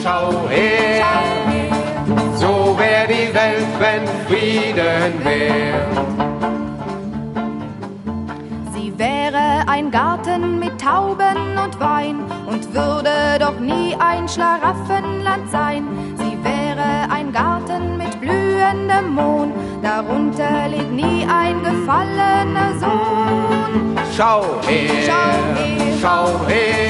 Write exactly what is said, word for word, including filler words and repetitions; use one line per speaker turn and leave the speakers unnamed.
schau her, so wär die Welt, wenn Frieden wär.
Sie wäre ein Garten mit Tauben und Wein und würde doch nie ein Schlaraffenland sein. Sie wäre ein Garten mit blühendem Mohn, darunter liegt nie ein gefallener Sohn.
Schau her,
Schau her,
schau her,